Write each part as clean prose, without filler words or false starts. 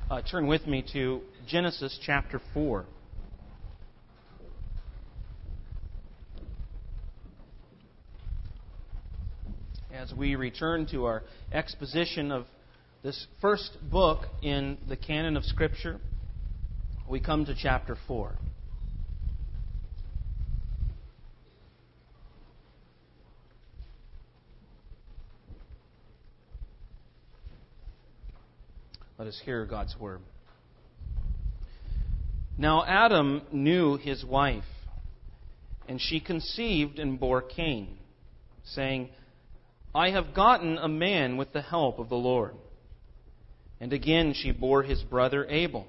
Turn with me to Genesis chapter 4. As we return to our exposition of this first book in the canon of Scripture, we come to chapter 4. Let us hear God's Word. Now Adam knew his wife, and she conceived and bore Cain, saying, I have gotten a man with the help of the Lord. And again she bore his brother Abel.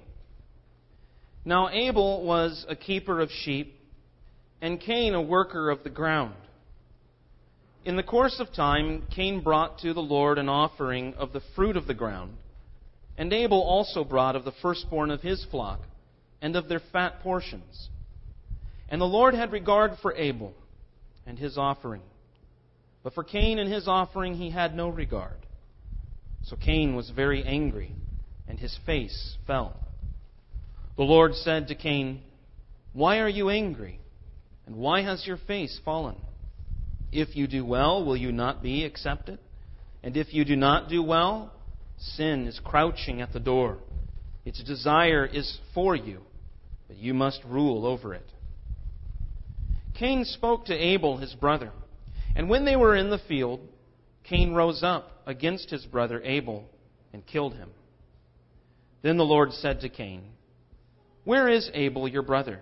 Now Abel was a keeper of sheep, and Cain a worker of the ground. In the course of time, Cain brought to the Lord an offering of the fruit of the ground, and Abel also brought of the firstborn of his flock, and of their fat portions. And the Lord had regard for Abel and his offering, but for Cain and his offering he had no regard. So Cain was very angry, and his face fell. The Lord said to Cain, Why are you angry? And why has your face fallen? If you do well, will you not be accepted? And if you do not do well, sin is crouching at the door. Its desire is for you, but you must rule over it. Cain spoke to Abel his brother, and when they were in the field, Cain rose up against his brother Abel and killed him. Then the Lord said to Cain, Where is Abel your brother?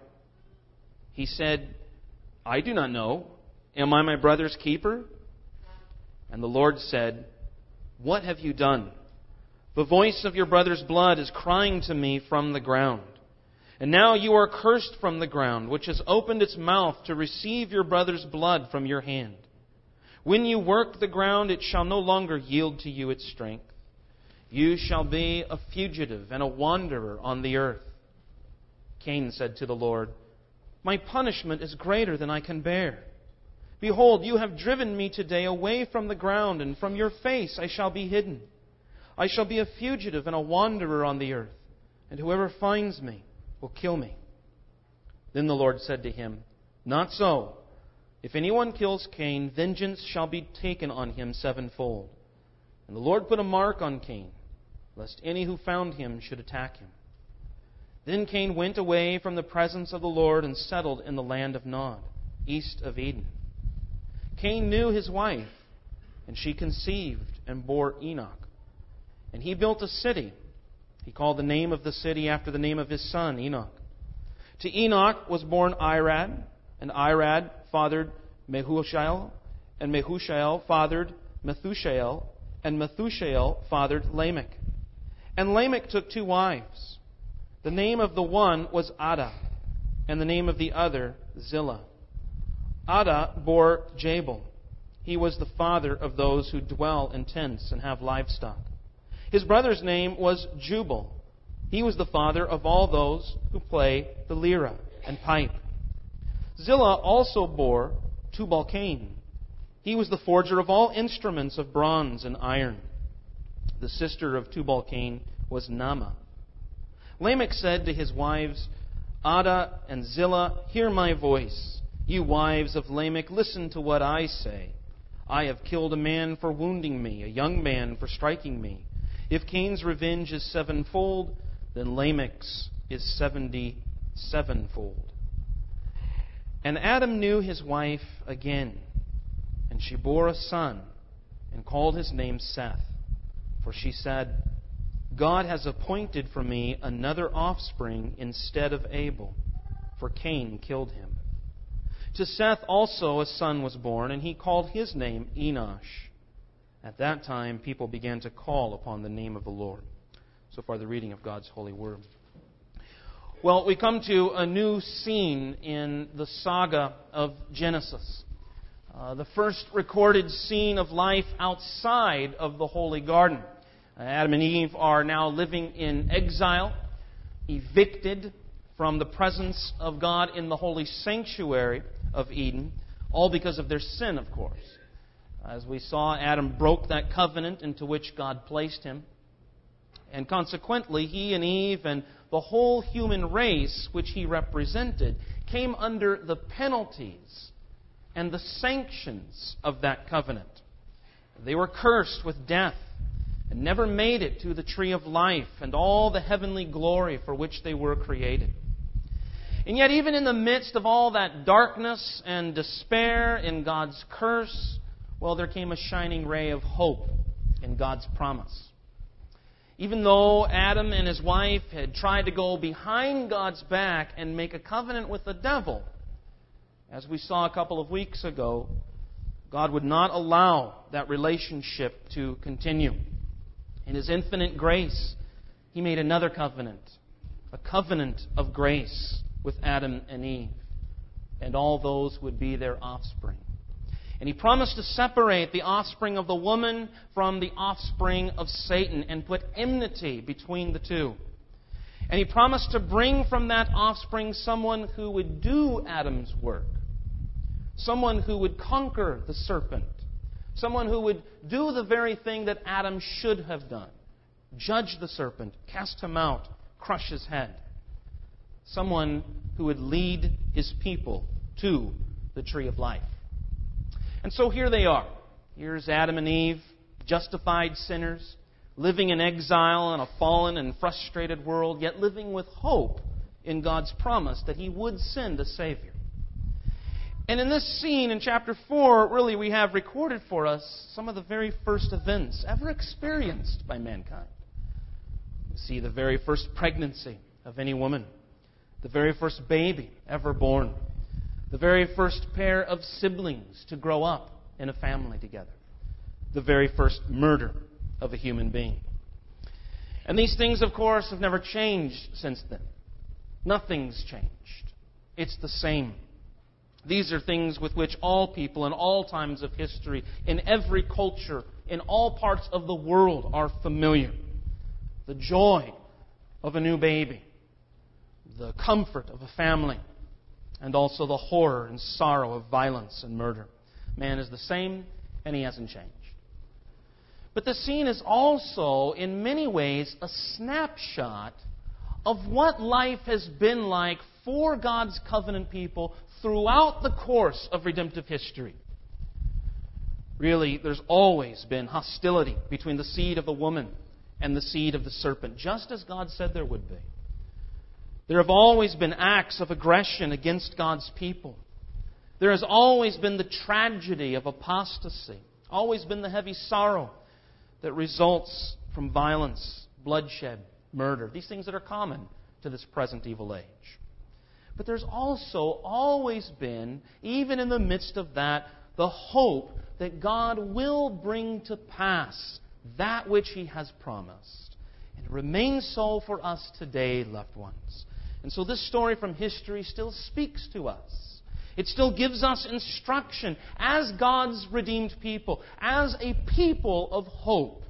He said, I do not know. Am I my brother's keeper? And the Lord said, What have you done? The voice of your brother's blood is crying to me from the ground. And now you are cursed from the ground, which has opened its mouth to receive your brother's blood from your hand. When you work the ground, it shall no longer yield to you its strength. You shall be a fugitive and a wanderer on the earth. Cain said to the Lord, My punishment is greater than I can bear. Behold, you have driven me today away from the ground, and from your face I shall be hidden. I shall be a fugitive and a wanderer on the earth, and whoever finds me will kill me. Then the Lord said to him, Not so. If anyone kills Cain, vengeance shall be taken on him sevenfold. And the Lord put a mark on Cain, lest any who found him should attack him. Then Cain went away from the presence of the Lord and settled in the land of Nod, east of Eden. Cain knew his wife, and she conceived and bore Enoch. And he built a city. He called the name of the city after the name of his son, Enoch. To Enoch was born Irad, and Irad fathered Mehushael, and Mehushael fathered Methushael, and Methushael fathered Lamech. And Lamech took two wives. The name of the one was Adah, and the name of the other Zillah. Adah bore Jabal. He was the father of those who dwell in tents and have livestock. His brother's name was Jubal. He was the father of all those who play the lyra and pipe. Zillah also bore Tubal-Cain. He was the forger of all instruments of bronze and iron. The sister of Tubal-Cain was Naamah. Lamech said to his wives, Adah and Zillah, hear my voice. You wives of Lamech, listen to what I say. I have killed a man for wounding me, a young man for striking me. If Cain's revenge is sevenfold, then Lamech's is 77-fold. And Adam knew his wife again, and she bore a son, and called his name Seth. For she said, God has appointed for me another offspring instead of Abel, for Cain killed him. To Seth also a son was born, and he called his name Enosh. At that time, people began to call upon the name of the Lord. So far, the reading of God's holy word. Well, we come to a new scene in the saga of Genesis. The first recorded scene of life outside of the holy garden. Adam and Eve are now living in exile, evicted from the presence of God in the holy sanctuary of Eden, all because of their sin, of course. As we saw, Adam broke that covenant into which God placed him. And consequently, he and Eve and the whole human race which he represented came under the penalties and the sanctions of that covenant. They were cursed with death and never made it to the tree of life and all the heavenly glory for which they were created. And yet, even in the midst of all that darkness and despair in God's curse, well, there came a shining ray of hope in God's promise. Even though Adam and his wife had tried to go behind God's back and make a covenant with the devil, as we saw a couple of weeks ago, God would not allow that relationship to continue. In His infinite grace, He made another covenant, a covenant of grace with Adam and Eve, and all those would be their offspring. And He promised to separate the offspring of the woman from the offspring of Satan and put enmity between the two. And He promised to bring from that offspring someone who would do Adam's work, someone who would conquer the serpent, someone who would do the very thing that Adam should have done, judge the serpent, cast him out, crush his head, someone who would lead his people to the tree of life. And so here they are. Here's Adam and Eve, justified sinners, living in exile in a fallen and frustrated world, yet living with hope in God's promise that He would send a Savior. And in this scene in chapter 4, really we have recorded for us some of the very first events ever experienced by mankind. We see the very first pregnancy of any woman, the very first baby ever born, the very first pair of siblings to grow up in a family together, the very first murder of a human being. And these things, of course, have never changed since then. Nothing's changed. It's the same. These are things with which all people in all times of history, in every culture, in all parts of the world are familiar. The joy of a new baby, the comfort of a family, and also the horror and sorrow of violence and murder. Man is the same, and he hasn't changed. But the scene is also, in many ways, a snapshot of what life has been like for God's covenant people throughout the course of redemptive history. Really, there's always been hostility between the seed of the woman and the seed of the serpent, just as God said there would be. There have always been acts of aggression against God's people. There has always been the tragedy of apostasy, always been the heavy sorrow that results from violence, bloodshed, murder, these things that are common to this present evil age. But there's also always been, even in the midst of that, the hope that God will bring to pass that which He has promised. And it remains so for us today, loved ones. And so this story from history still speaks to us. It still gives us instruction as God's redeemed people, as a people of hope.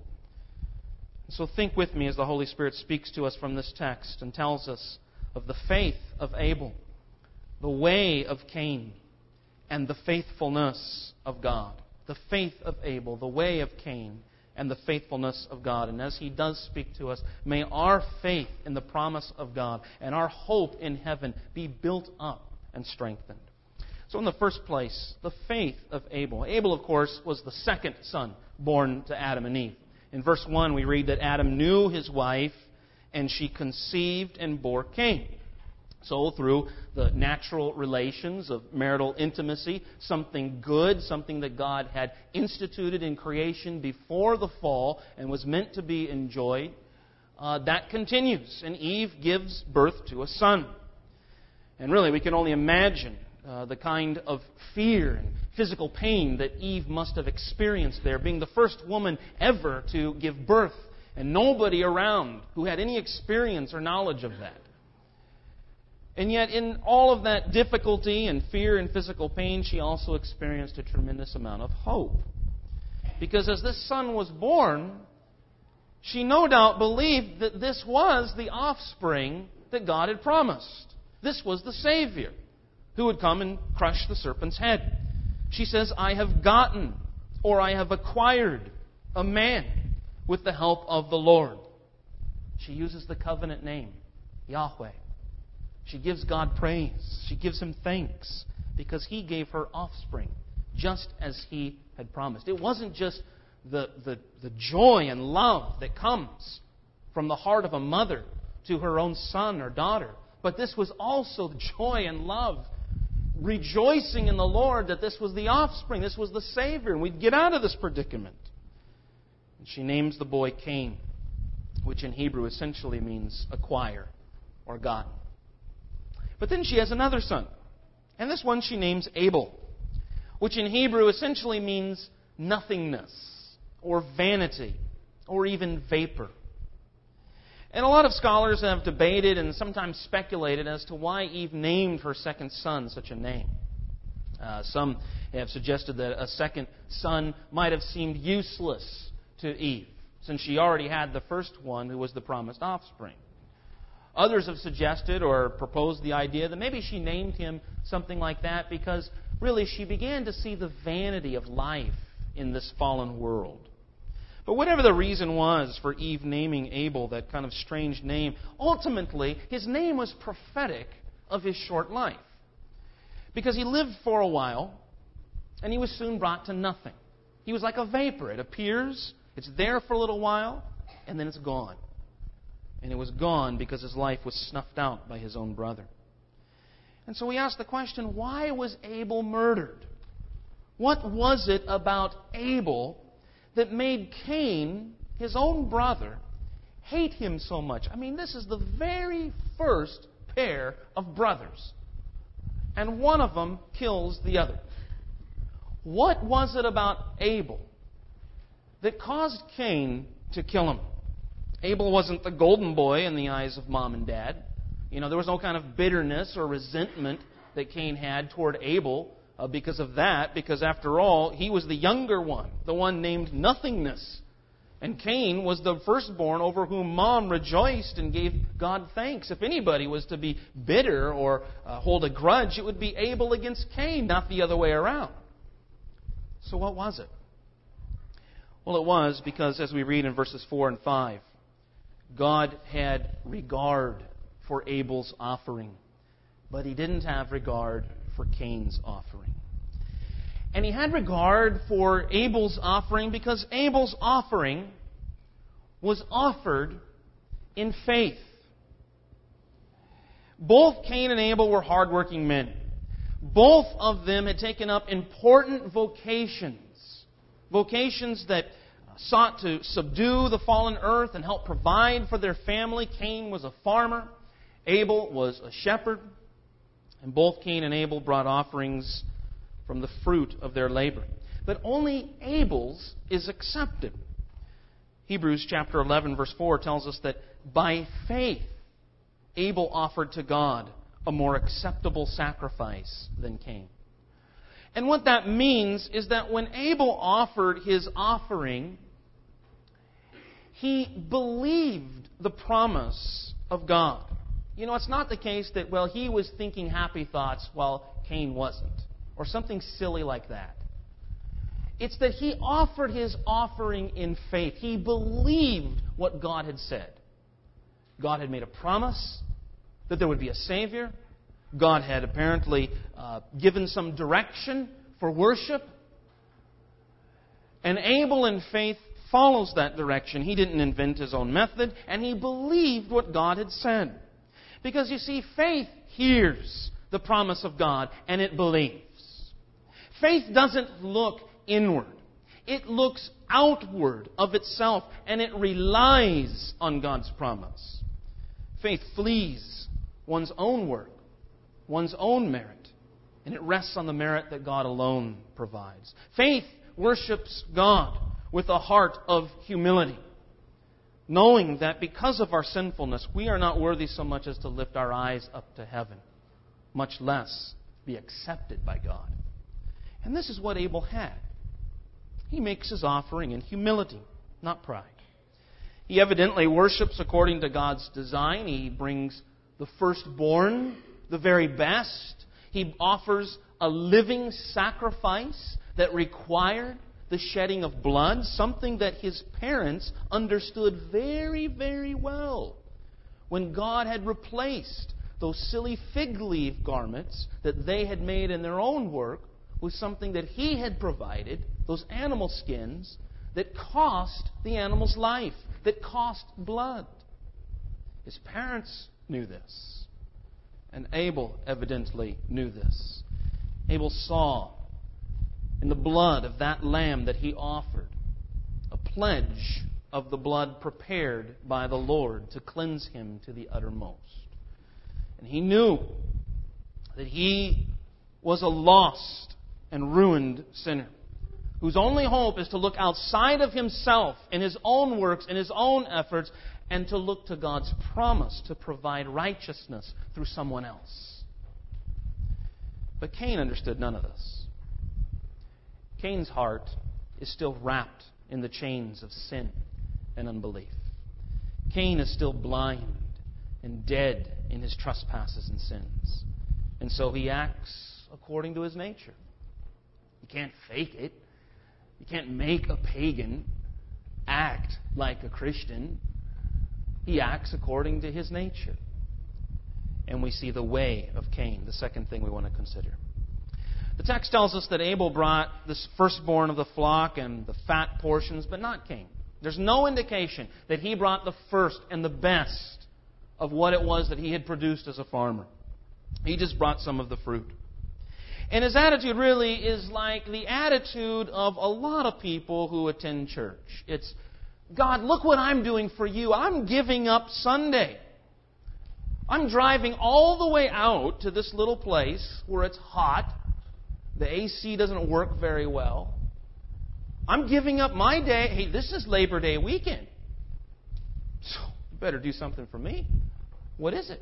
So think with me as the Holy Spirit speaks to us from this text and tells us of the faith of Abel, the way of Cain, and the faithfulness of God. The faith of Abel, the way of Cain, and the faithfulness of God. And as He does speak to us, may our faith in the promise of God and our hope in heaven be built up and strengthened. So in the first place, the faith of Abel. Abel, of course, was the second son born to Adam and Eve. In verse 1, we read that Adam knew his wife, and she conceived and bore Cain. So through the natural relations of marital intimacy, something good, something that God had instituted in creation before the fall and was meant to be enjoyed, that continues. And Eve gives birth to a son. And really, we can only imagine the kind of fear and physical pain that Eve must have experienced there, being the first woman ever to give birth, and nobody around who had any experience or knowledge of that. And yet, in all of that difficulty and fear and physical pain, she also experienced a tremendous amount of hope. Because as this son was born, she no doubt believed that this was the offspring that God had promised. This was the Savior who would come and crush the serpent's head. She says, I have gotten, or I have acquired, a man with the help of the Lord. She uses the covenant name, Yahweh. She gives God praise. She gives Him thanks because He gave her offspring, just as He had promised. It wasn't just the joy and love that comes from the heart of a mother to her own son or daughter, but this was also the joy and love, rejoicing in the Lord that this was the offspring, this was the Savior, and we'd get out of this predicament. And she names the boy Cain, which in Hebrew essentially means acquire or gotten. But then she has another son, and this one she names Abel, which in Hebrew essentially means nothingness or vanity or even vapor. And a lot of scholars have debated and sometimes speculated as to why Eve named her second son such a name. Some have suggested that a second son might have seemed useless to Eve, since she already had the first one who was the promised offspring. Others have suggested or proposed the idea that maybe she named him something like that because really she began to see the vanity of life in this fallen world. But whatever the reason was for Eve naming Abel that kind of strange name, ultimately his name was prophetic of his short life. Because he lived for a while, and he was soon brought to nothing. He was like a vapor. It appears, it's there for a little while, and then it's gone. And it was gone because his life was snuffed out by his own brother. And so we ask the question, why was Abel murdered? What was it about Abel that made Cain, his own brother, hate him so much? I mean, this is the very first pair of brothers. And one of them kills the other. What was it about Abel that caused Cain to kill him? Abel wasn't the golden boy in the eyes of mom and dad. There was no kind of bitterness or resentment that Cain had toward Abel because of that, because after all, he was the younger one, the one named Nothingness. And Cain was the firstborn over whom Mom rejoiced and gave God thanks. If anybody was to be bitter or hold a grudge, it would be Abel against Cain, not the other way around. So what was it? Well, it was because, as we read in verses 4 and 5, God had regard for Abel's offering, but He didn't have regard for Cain's offering. And He had regard for Abel's offering because Abel's offering was offered in faith. Both Cain and Abel were hardworking men. Both of them had taken up important vocations. Vocations that sought to subdue the fallen earth and help provide for their family. Cain was a farmer. Abel was a shepherd. And both Cain and Abel brought offerings from the fruit of their labor. But only Abel's is accepted. Hebrews chapter 11 verse 4 tells us that by faith Abel offered to God a more acceptable sacrifice than Cain. And what that means is that when Abel offered his offering, he believed the promise of God. It's not the case that, he was thinking happy thoughts while Cain wasn't, or something silly like that. It's that he offered his offering in faith. He believed what God had said. God had made a promise that there would be a Savior. God had apparently given some direction for worship. And Abel, in faith, follows that direction. He didn't invent his own method, and he believed what God had said. Because, you see, faith hears the promise of God, and it believes. Faith doesn't look inward. It looks outward of itself, and it relies on God's promise. Faith flees one's own work, one's own merit, and it rests on the merit that God alone provides. Faith worships God with a heart of humility, knowing that because of our sinfulness, we are not worthy so much as to lift our eyes up to heaven, much less be accepted by God. And this is what Abel had. He makes his offering in humility, not pride. He evidently worships according to God's design. He brings the firstborn, the very best. He offers a living sacrifice that required the shedding of blood, something that his parents understood very, very well. When God had replaced those silly fig leaf garments that they had made in their own work with something that He had provided, those animal skins, that cost the animal's life, that cost blood. His parents knew this. And Abel evidently knew this. Abel saw in the blood of that lamb that he offered a pledge of the blood prepared by the Lord to cleanse him to the uttermost. And he knew that he was a lost and ruined sinner whose only hope is to look outside of himself and his own works and his own efforts and to look to God's promise to provide righteousness through someone else. But Cain understood none of this. Cain's heart is still wrapped in the chains of sin and unbelief. Cain is still blind and dead in his trespasses and sins. And so he acts according to his nature. You can't fake it. You can't make a pagan act like a Christian. He acts according to his nature. And we see the way of Cain, the second thing we want to consider. The text tells us that Abel brought this firstborn of the flock and the fat portions, but not Cain. There's no indication that he brought the first and the best of what it was that he had produced as a farmer. He just brought some of the fruit. And his attitude really is like the attitude of a lot of people who attend church. It's, God, look what I'm doing for you. I'm giving up Sunday. I'm driving all the way out to this little place where it's hot. The AC doesn't work very well. I'm giving up my day. Hey, this is Labor Day weekend. So you better do something for me. What is it?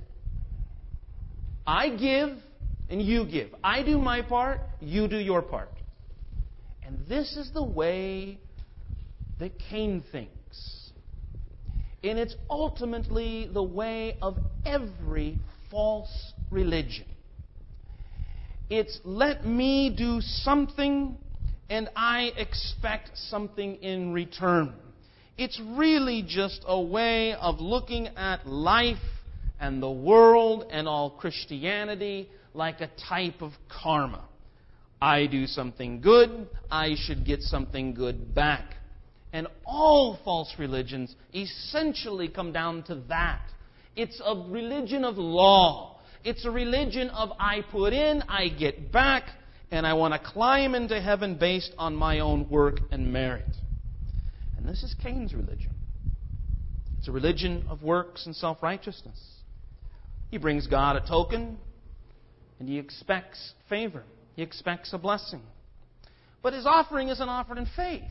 I give and you give. I do my part, you do your part. And this is the way that Cain thinks. And it's ultimately the way of every false religion. It's let me do something and I expect something in return. It's really just a way of looking at life and the world and all Christianity like a type of karma. I do something good, I should get something good back. And all false religions essentially come down to that. It's a religion of law. It's a religion of I put in, I get back, and I want to climb into heaven based on my own work and merit. And this is Cain's religion. It's a religion of works and self-righteousness. He brings God a token, and he expects favor. He expects a blessing. But his offering isn't offered in faith.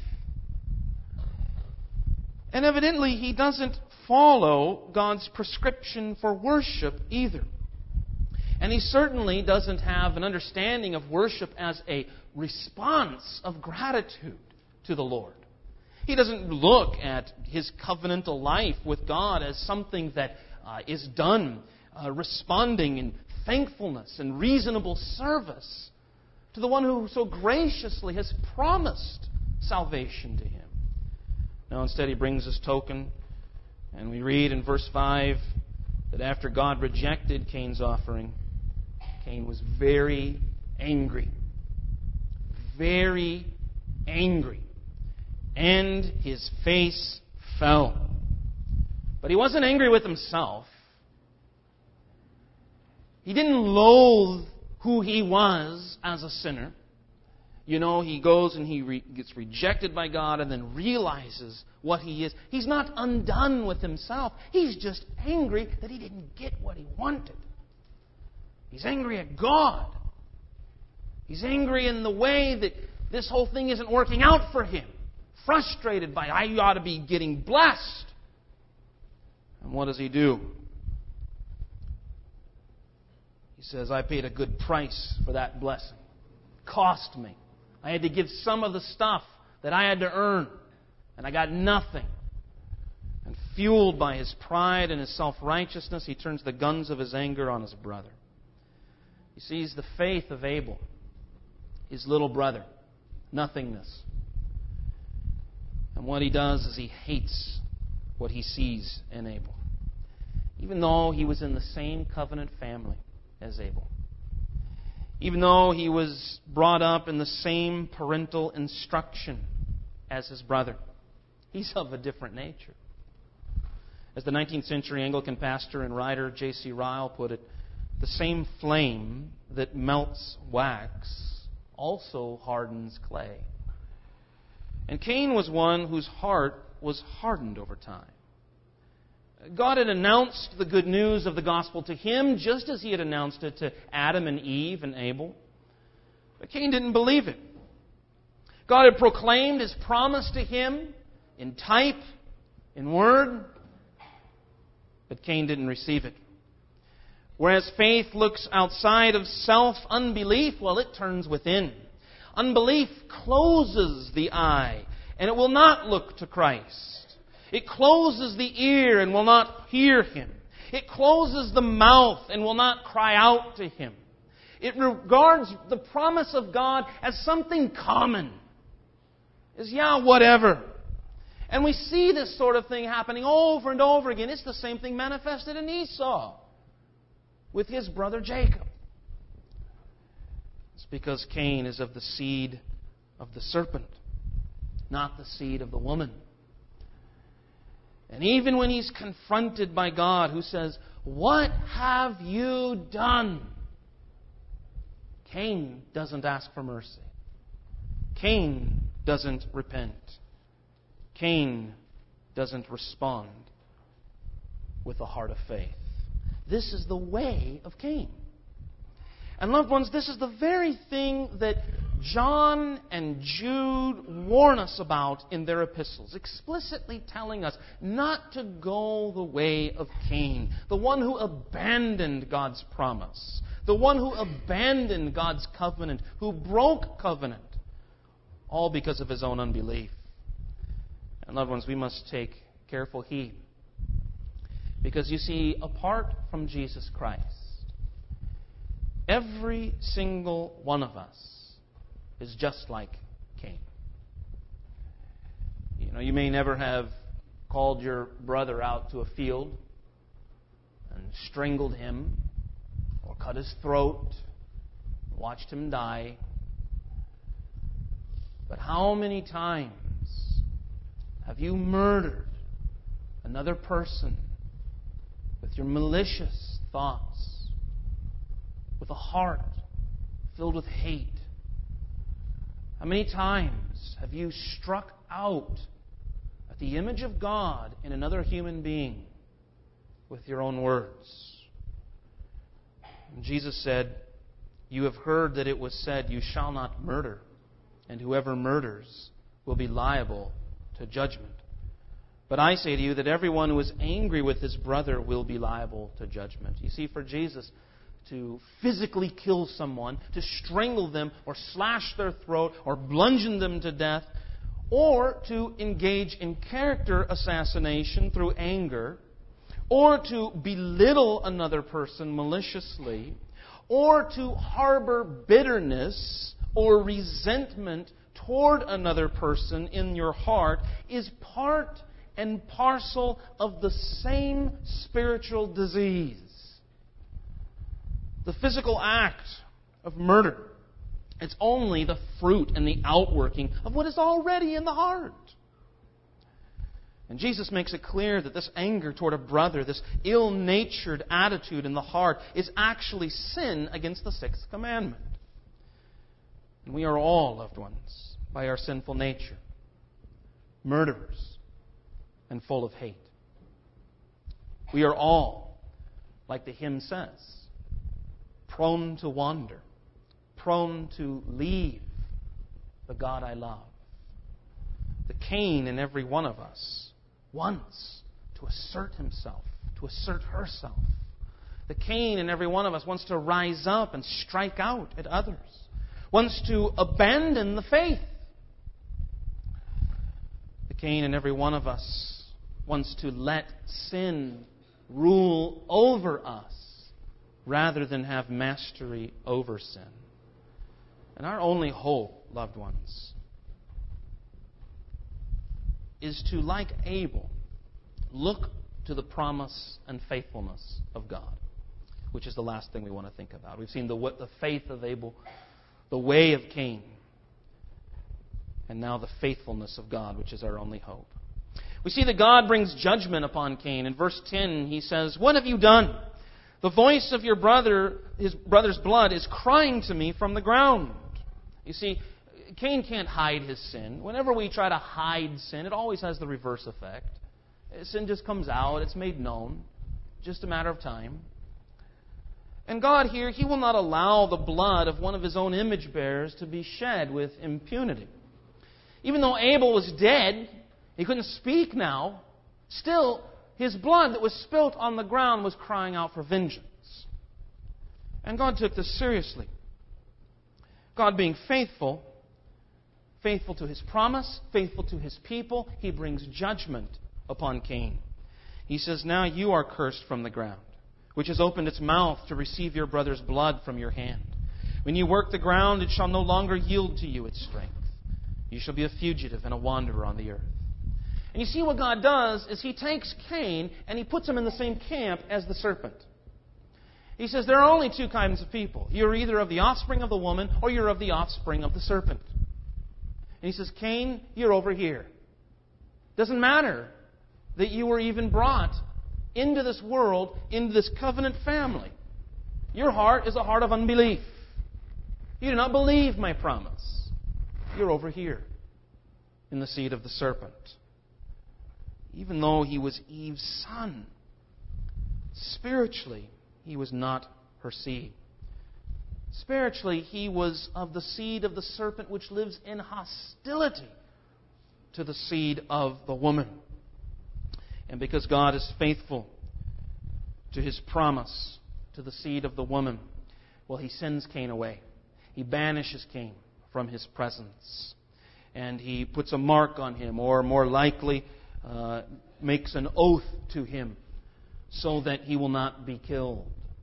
And evidently, he doesn't follow God's prescription for worship either. And he certainly doesn't have an understanding of worship as a response of gratitude to the Lord. He doesn't look at his covenantal life with God as something that is done responding in thankfulness and reasonable service to the one who so graciously has promised salvation to him. No, instead he brings his token, and we read in verse 5 that after God rejected Cain's offering, Cain was very angry. Very angry. And his face fell. But he wasn't angry with himself. He didn't loathe who he was as a sinner. You know, he goes and he gets rejected by God and then realizes what he is. He's not undone with himself. He's just angry that he didn't get what he wanted. He's angry at God. He's angry in the way that this whole thing isn't working out for him. Frustrated by, I ought to be getting blessed. And what does he do? He says, I paid a good price for that blessing. It cost me. I had to give some of the stuff that I had to earn. And I got nothing. And fueled by his pride and his self-righteousness, he turns the guns of his anger on his brother. He sees the faith of Abel, his little brother, nothingness. And what he does is he hates what he sees in Abel, even though he was in the same covenant family as Abel. Even though he was brought up in the same parental instruction as his brother, he's of a different nature. As the 19th century Anglican pastor and writer J.C. Ryle put it, the same flame that melts wax also hardens clay. And Cain was one whose heart was hardened over time. God had announced the good news of the gospel to him just as he had announced it to Adam and Eve and Abel. But Cain didn't believe it. God had proclaimed His promise to him in type, in word, but Cain didn't receive it. Whereas faith looks outside of self, unbelief, well, it turns within. Unbelief closes the eye, and it will not look to Christ. It closes the ear and will not hear Him. It closes the mouth and will not cry out to Him. It regards the promise of God as something common. As, whatever. And we see this sort of thing happening over and over again. It's the same thing manifested in Esau with his brother Jacob. It's because Cain is of the seed of the serpent, not the seed of the woman. And even when he's confronted by God, who says, "What have you done?" Cain doesn't ask for mercy. Cain doesn't repent. Cain doesn't respond with a heart of faith. This is the way of Cain. And loved ones, this is the very thing that John and Jude warn us about in their epistles, explicitly telling us not to go the way of Cain, the one who abandoned God's promise, the one who abandoned God's covenant, who broke covenant, all because of his own unbelief. And loved ones, we must take careful heed. Because you see, apart from Jesus Christ, every single one of us is just like Cain. You may never have called your brother out to a field and strangled him or cut his throat, watched him die. But how many times have you murdered another person with your malicious thoughts, with a heart filled with hate? How many times have you struck out at the image of God in another human being with your own words? And Jesus said, "You have heard that it was said, 'You shall not murder,' and whoever murders will be liable to judgment. But I say to you that everyone who is angry with his brother will be liable to judgment." You see, for Jesus to physically kill someone, to strangle them, or slash their throat, or bludgeon them to death, or to engage in character assassination through anger, or to belittle another person maliciously, or to harbor bitterness or resentment toward another person in your heart is part and parcel of the same spiritual disease. The physical act of murder, it's only the fruit and the outworking of what is already in the heart. And Jesus makes it clear that this anger toward a brother, this ill-natured attitude in the heart, is actually sin against the sixth commandment. And we are all, loved ones, by our sinful nature, murderers and full of hate. We are all, like the hymn says, prone to wander, prone to leave the God I love. The Cain in every one of us wants to assert himself, to assert herself. The Cain in every one of us wants to rise up and strike out at others, wants to abandon the faith. The Cain in every one of us wants to let sin rule over us rather than have mastery over sin. And our only hope, loved ones, is to, like Abel, look to the promise and faithfulness of God, which is the last thing we want to think about. We've seen the faith of Abel, the way of Cain, and now the faithfulness of God, which is our only hope. We see that God brings judgment upon Cain. In verse 10, he says, "What have you done? The voice of your brother, his brother's blood, is crying to me from the ground." You see, Cain can't hide his sin. Whenever we try to hide sin, it always has the reverse effect. Sin just comes out, it's made known, just a matter of time. And God here, He will not allow the blood of one of His own image bearers to be shed with impunity. Even though Abel was dead, he couldn't speak now, still his blood that was spilt on the ground was crying out for vengeance. And God took this seriously. God being faithful to His promise, faithful to His people, He brings judgment upon Cain. He says, "Now you are cursed from the ground, which has opened its mouth to receive your brother's blood from your hand. When you work the ground, it shall no longer yield to you its strength. You shall be a fugitive and a wanderer on the earth." And you see what God does is He takes Cain and He puts him in the same camp as the serpent. He says there are only two kinds of people. You're either of the offspring of the woman or you're of the offspring of the serpent. And He says, "Cain, you're over here. Doesn't matter that you were even brought into this world, into this covenant family. Your heart is a heart of unbelief. You do not believe my promise. You're over here in the seed of the serpent." Even though he was Eve's son, spiritually, he was not her seed. Spiritually, he was of the seed of the serpent, which lives in hostility to the seed of the woman. And because God is faithful to His promise to the seed of the woman, well, He sends Cain away. He banishes Cain from His presence. And He puts a mark on him, or more likely, makes an oath to him so that he will not be killed.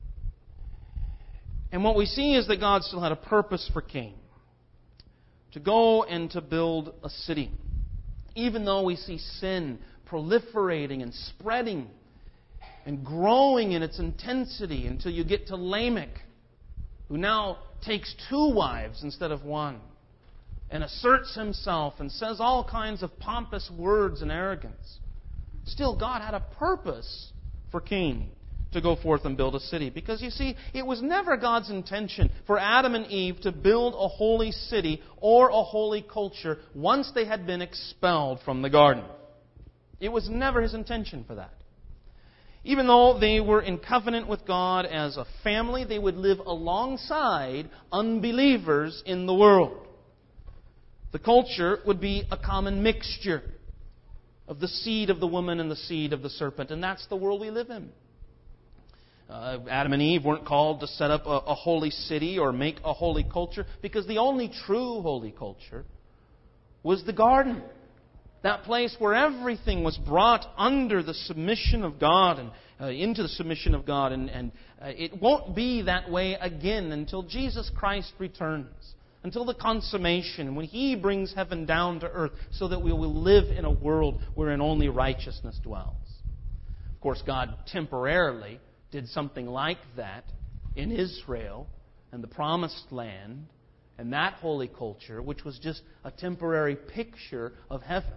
And what we see is that God still had a purpose for Cain, to go and to build a city. Even though we see sin proliferating and spreading and growing in its intensity until you get to Lamech, who now takes 2 wives instead of 1, and asserts himself and says all kinds of pompous words and arrogance. Still, God had a purpose for Cain to go forth and build a city. Because you see, it was never God's intention for Adam and Eve to build a holy city or a holy culture once they had been expelled from the garden. It was never His intention for that. Even though they were in covenant with God as a family, they would live alongside unbelievers in the world. The culture would be a common mixture of the seed of the woman and the seed of the serpent. And that's the world we live in. Adam and Eve weren't called to set up a holy city or make a holy culture, because the only true holy culture was the garden. That place where everything was brought under the submission of God and into the submission of God. And it won't be that way again until Jesus Christ returns. Until the consummation, when He brings heaven down to earth, so that we will live in a world wherein only righteousness dwells. Of course, God temporarily did something like that in Israel and the Promised Land and that holy culture, which was just a temporary picture of heaven.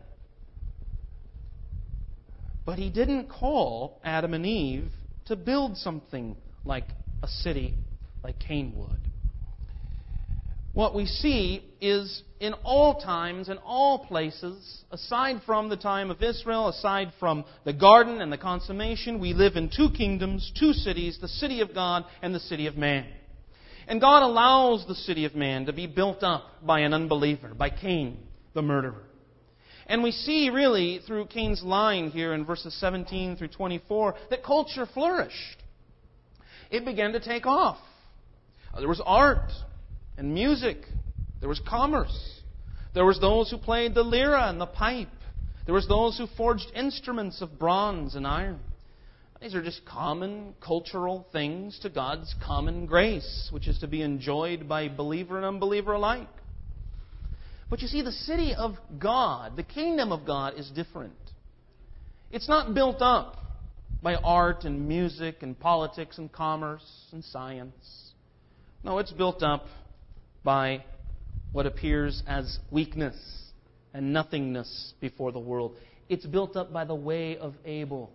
But He didn't call Adam and Eve to build something like a city like Cain would. What we see is in all times and all places, aside from the time of Israel, aside from the garden and the consummation, we live in 2 kingdoms, 2 cities, the city of God and the city of man. And God allows the city of man to be built up by an unbeliever, by Cain, the murderer. And we see really through Cain's line here in verses 17 through 24 that culture flourished. It began to take off. There was art and music. There was commerce. There was those who played the lyra and the pipe. There was those who forged instruments of bronze and iron. These are just common cultural things to God's common grace, which is to be enjoyed by believer and unbeliever alike. But you see, the city of God, the kingdom of God, is different. It's not built up by art and music and politics and commerce and science. No, it's built up by what appears as weakness and nothingness before the world. It's built up by the way of Abel.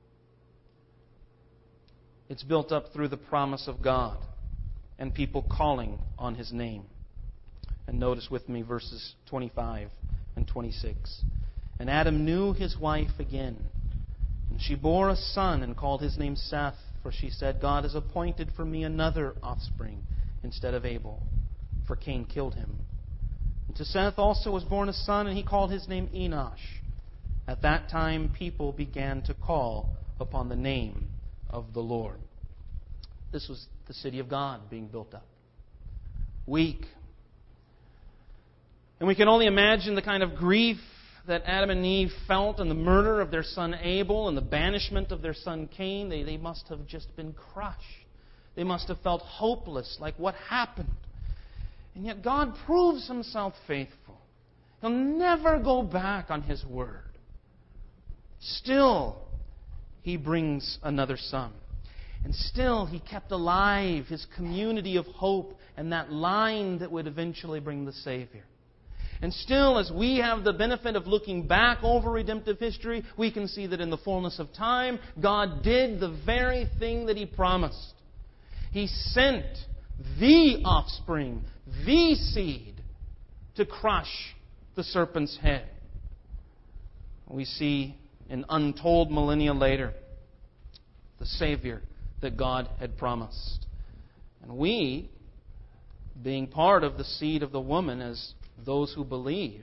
It's built up through the promise of God and people calling on His name. And notice with me verses 25 and 26. And Adam knew his wife again, and she bore a son and called his name Seth, for she said, God has appointed for me another offspring instead of Abel, for Cain killed him. And to Seth also was born a son, and he called his name Enosh. At that time people began to call upon the name of the Lord. This was the city of God being built up. Weak. And we can only imagine the kind of grief that Adam and Eve felt in the murder of their son Abel and the banishment of their son Cain. They must have just been crushed. They must have felt hopeless, like what happened. And yet God proves Himself faithful. He'll never go back on His word. Still, He brings another son. And still, He kept alive His community of hope and that line that would eventually bring the Savior. And still, as we have the benefit of looking back over redemptive history, we can see that in the fullness of time, God did the very thing that He promised. He sent the offspring, the seed, to crush the serpent's head. We see an untold millennia later the Savior that God had promised. And we, being part of the seed of the woman as those who believe,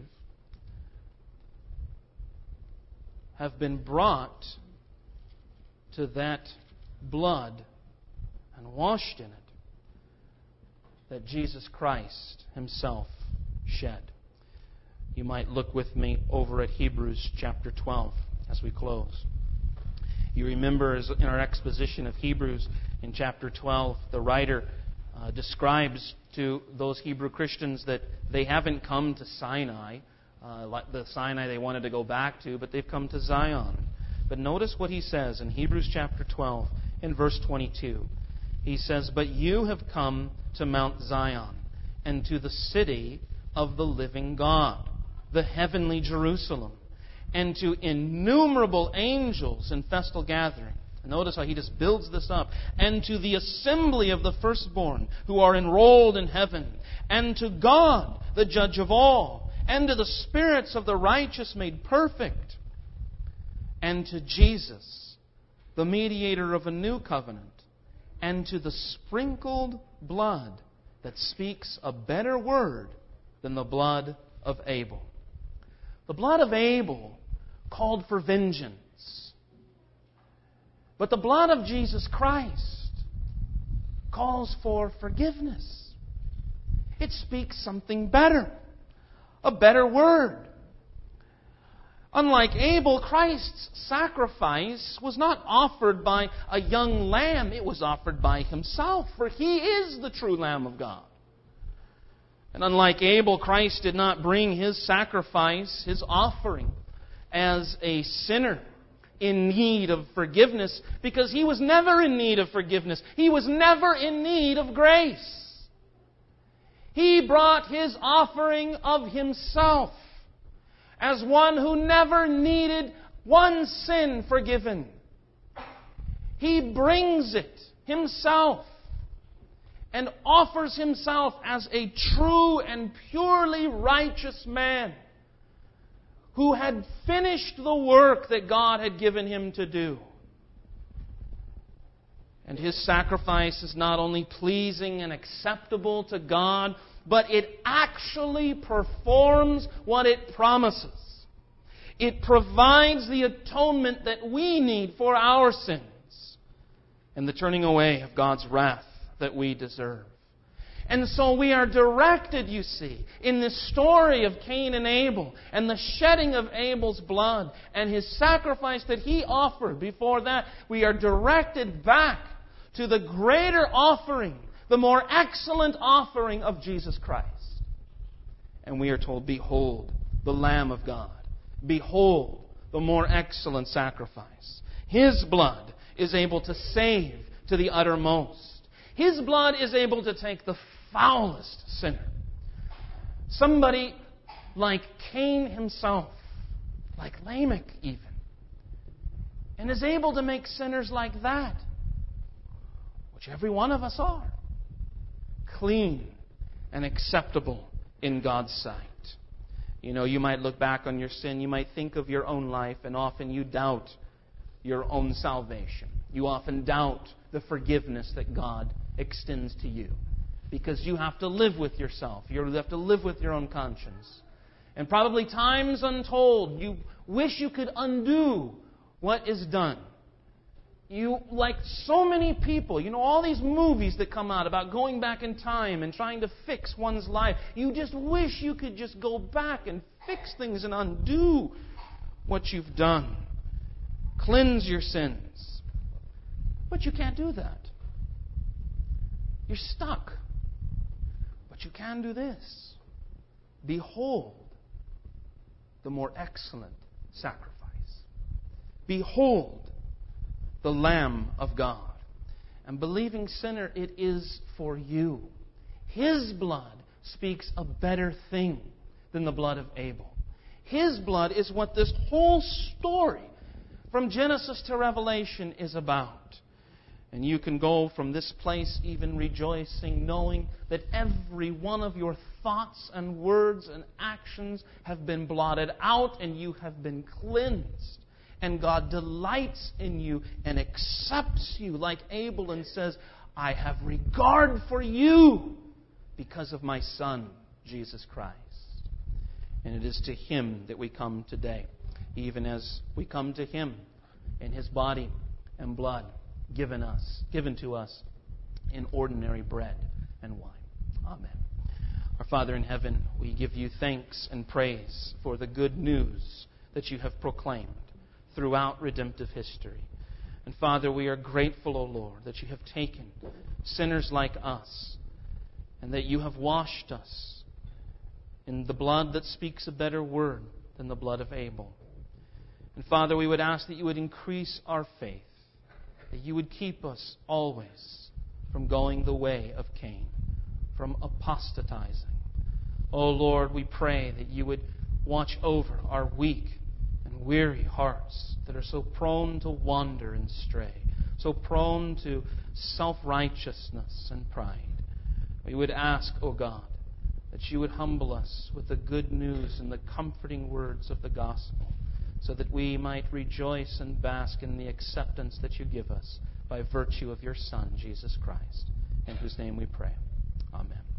have been brought to that blood and washed in it that Jesus Christ Himself shed. You might look with me over at Hebrews chapter 12 as we close. You remember in our exposition of Hebrews in chapter 12, the writer describes to those Hebrew Christians that they haven't come to Sinai, like the Sinai they wanted to go back to, but they've come to Zion. But notice what he says in Hebrews chapter 12 in verse 22. He says, "But you have come to Mount Zion and to the city of the living God, the heavenly Jerusalem, and to innumerable angels in festal gathering." Notice how he just builds this up. "And to the assembly of the firstborn who are enrolled in heaven, and to God, the judge of all, and to the spirits of the righteous made perfect, and to Jesus, the mediator of a new covenant, and to the sprinkled blood that speaks a better word than the blood of Abel." The blood of Abel called for vengeance. But the blood of Jesus Christ calls for forgiveness. It speaks something better, a better word. Unlike Abel, Christ's sacrifice was not offered by a young lamb. It was offered by Himself, for He is the true Lamb of God. And unlike Abel, Christ did not bring His sacrifice, His offering, as a sinner in need of forgiveness, because He was never in need of forgiveness. He was never in need of grace. He brought His offering of Himself as one who never needed one sin forgiven. He brings it Himself and offers Himself as a true and purely righteous man who had finished the work that God had given Him to do. And His sacrifice is not only pleasing and acceptable to God, but it actually performs what it promises. It provides the atonement that we need for our sins and the turning away of God's wrath that we deserve. And so we are directed, you see, in this story of Cain and Abel and the shedding of Abel's blood and his sacrifice that he offered before that, we are directed back to the greater offering, the more excellent offering of Jesus Christ. And we are told, behold, the Lamb of God. Behold, the more excellent sacrifice. His blood is able to save to the uttermost. His blood is able to take the foulest sinner. Somebody like Cain himself, like Lamech even, and is able to make sinners like that, which every one of us are, clean and acceptable in God's sight. You know, you might look back on your sin, you might think of your own life, and often you doubt your own salvation. You often doubt the forgiveness that God extends to you, because you have to live with yourself. You have to live with your own conscience. And probably times untold, you wish you could undo what is done. You, like so many people, you know, all these movies that come out about going back in time and trying to fix one's life. You just wish you could just go back and fix things and undo what you've done. Cleanse your sins. But you can't do that. You're stuck. But you can do this. Behold the more excellent sacrifice. Behold the Lamb of God. And believing sinner, it is for you. His blood speaks a better thing than the blood of Abel. His blood is what this whole story from Genesis to Revelation is about. And you can go from this place even rejoicing, knowing that every one of your thoughts and words and actions have been blotted out and you have been cleansed. And God delights in you and accepts you like Abel and says, I have regard for you because of my Son, Jesus Christ. And it is to Him that we come today, even as we come to Him in His body and blood given to us in ordinary bread and wine. Amen. Our Father in heaven, we give you thanks and praise for the good news that you have proclaimed throughout redemptive history. And Father, we are grateful, O Lord, that you have taken sinners like us and that you have washed us in the blood that speaks a better word than the blood of Abel. And Father, we would ask that you would increase our faith, that you would keep us always from going the way of Cain, from apostatizing. O Lord, we pray that you would watch over our weak and weary hearts that are so prone to wander and stray, so prone to self-righteousness and pride. We would ask, O God, that you would humble us with the good news and the comforting words of the gospel, so that we might rejoice and bask in the acceptance that you give us by virtue of your Son, Jesus Christ, in whose name we pray. Amen.